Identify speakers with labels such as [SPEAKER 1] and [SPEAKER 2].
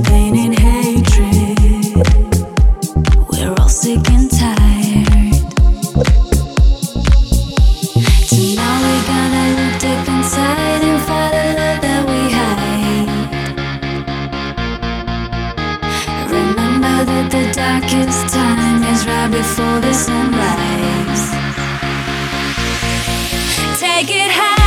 [SPEAKER 1] pain and hatred. We're all sick and tired. So now we're gonna look deep inside and find the love that we hide. Remember that the darkest time is right before the sunrise. Take it high.